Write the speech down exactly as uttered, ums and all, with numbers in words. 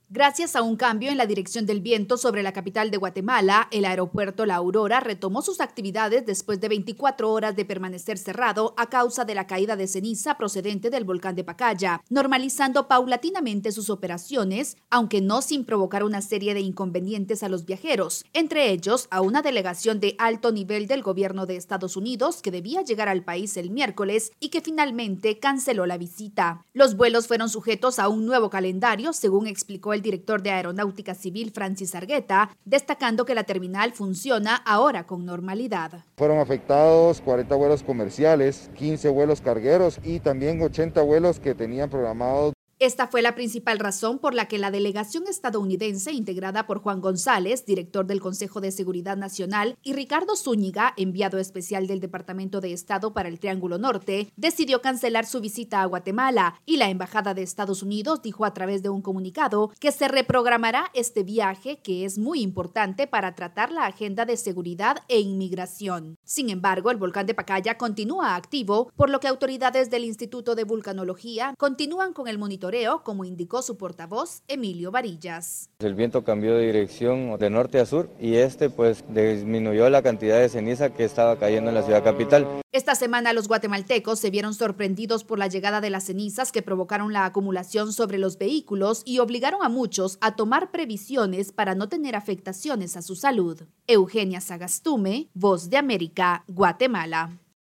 Gracias a un cambio en la dirección del viento sobre la capital de Guatemala, el aeropuerto La Aurora retomó sus actividades después de veinticuatro horas de permanecer cerrado a causa de la caída de ceniza procedente del volcán de Pacaya, normalizando paulatinamente sus operaciones, aunque no sin provocar una serie de inconvenientes a los viajeros, entre ellos a una delegación de alto nivel del gobierno de Estados Unidos que debía llegar al país el miércoles y que finalmente canceló la visita. Los vuelos fueron sujetos a un nuevo calendario, según explicó el el director de Aeronáutica Civil, Francis Argueta, destacando que la terminal funciona ahora con normalidad. Fueron afectados cuarenta vuelos comerciales, quince vuelos cargueros y también ochenta vuelos que tenían programados. Esta fue la principal razón por la que la delegación estadounidense, integrada por Juan González, director del Consejo de Seguridad Nacional, y Ricardo Zúñiga, enviado especial del Departamento de Estado para el Triángulo Norte, decidió cancelar su visita a Guatemala, y la Embajada de Estados Unidos dijo a través de un comunicado que se reprogramará este viaje, que es muy importante para tratar la agenda de seguridad e inmigración. Sin embargo, el volcán de Pacaya continúa activo, por lo que autoridades del Instituto de Vulcanología continúan con el monitoreo, como indicó su portavoz Emilio Varillas. El viento cambió de dirección de norte a sur y este pues disminuyó la cantidad de ceniza que estaba cayendo en la ciudad capital. Esta semana los guatemaltecos se vieron sorprendidos por la llegada de las cenizas que provocaron la acumulación sobre los vehículos y obligaron a muchos a tomar previsiones para no tener afectaciones a su salud. Eugenia Sagastume, Voz de América, Guatemala.